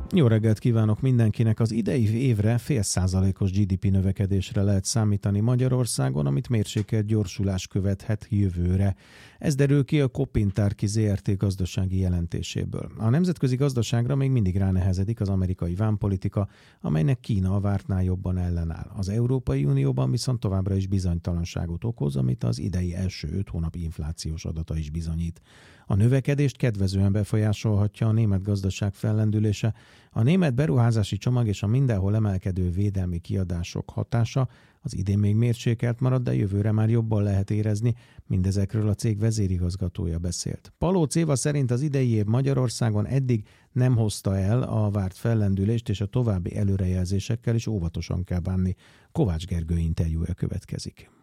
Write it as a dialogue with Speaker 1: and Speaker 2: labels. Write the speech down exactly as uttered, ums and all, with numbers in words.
Speaker 1: Jó reggelt kívánok mindenkinek! Az idei évre fél százalékos gé dé pé növekedésre lehet számítani Magyarországon, amit mérsékelt gyorsulás követhet jövőre. Ez derül ki a Kopintárki zé er té gazdasági jelentéséből. A nemzetközi gazdaságra még mindig ránehezedik az amerikai vámpolitika, amelynek Kína a vártnál jobban ellenáll. Az Európai Unióban viszont továbbra is bizonytalanságot okoz, amit az idei első öt hónap inflációs adata is bizonyít. A növekedést kedvezően befolyásolhatja a német gazdaság fellendülése, a német beruházási csomag és a mindenhol emelkedő védelmi kiadások hatása az idén még mérsékelt marad, de jövőre már jobban lehet érezni, mindezekről a cég vezérigazgatója beszélt. Palóc Éva szerint az idei év Magyarországon eddig nem hozta el a várt fellendülést, és a további előrejelzésekkel is óvatosan kell bánni. Kovács Gergő interjúja következik.